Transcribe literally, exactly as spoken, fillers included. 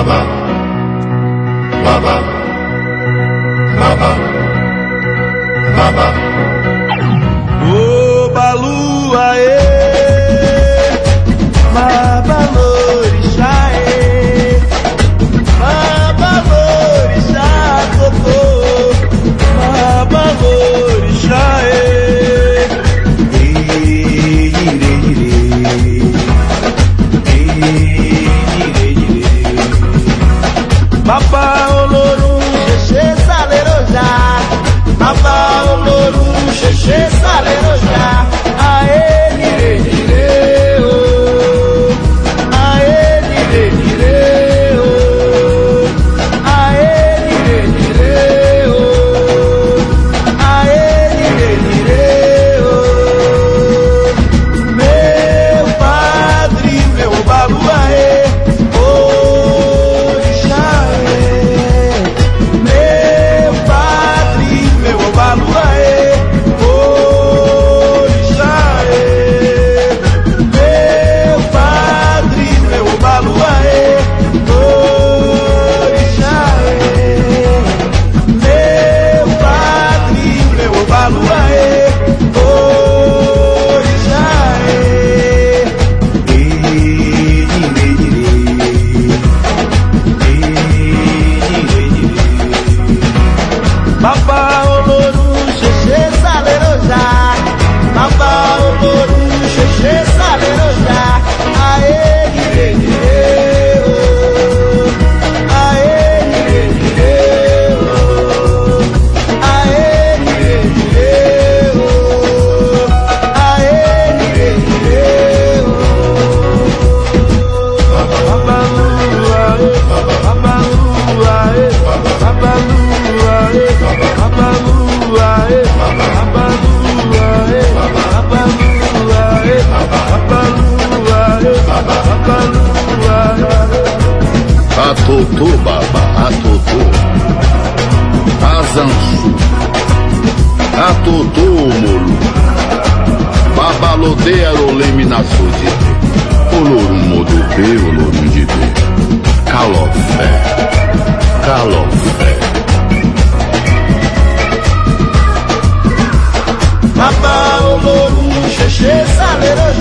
baba, baba, baba, baba. Ô Balu, aê, Babalorixá, aê, Babalorixá, tocô, Babalorixá, aê, ire, ire, ire, ire, Baba Olorum, Xexê, Salerojá, Baba Olorum, Xexê, Salerojá, aê, ire, ire, oh, aê, ire, ire, oh, aê, ire, ire, oh, aê, ire, ire, oh, meu padre, meu Balu, aê, orixá, aê, meu padre, meu Balu, aê, orixá, aê, meu padre, meu Balu, aê, orixá, aê, meu padre, meu Balu, aê, orixá, aê, ire, ire, ire, ire. Baba Olorum, Xexê, Salerojá, Baba Olorum, Xexê, Salerojá, aê, ire, ire, oh, aê, ire, ire, oh, aê, ire, ire, oh, aê, ire, ire, oh. Babalu, aê, Babalu, aê, Babalu, aê, Babalu, aê, Babalu, aê, Babalu, aê, Babalu, aê, Babalu, aê. Atutu baba, atutu, azansu, atutu mulu, babalodeiro leminaçude, olorum modupe, olorum de be, calofé, calofé. Baba Olorum, Xexê, Salerojá.